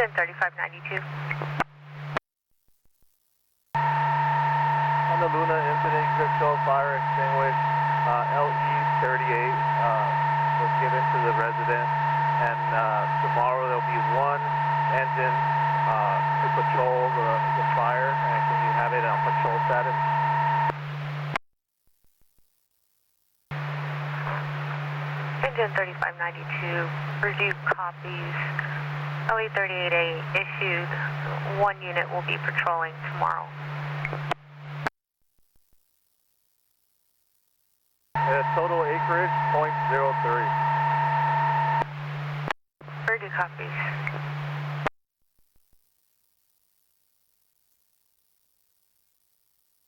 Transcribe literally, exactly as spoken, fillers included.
Engine thirty-five ninety-two. Honolulu incident, you show fire extinguished. Uh, L E thirty-eight uh, was given to the resident, and uh, tomorrow there'll be one engine uh, to patrol the, the fire. And can you have it on patrol status? Engine thirty-five ninety-two, review copies. L E thirty-eight A issued. One unit will be patrolling tomorrow. Uh, total acreage, point zero three. Review copies.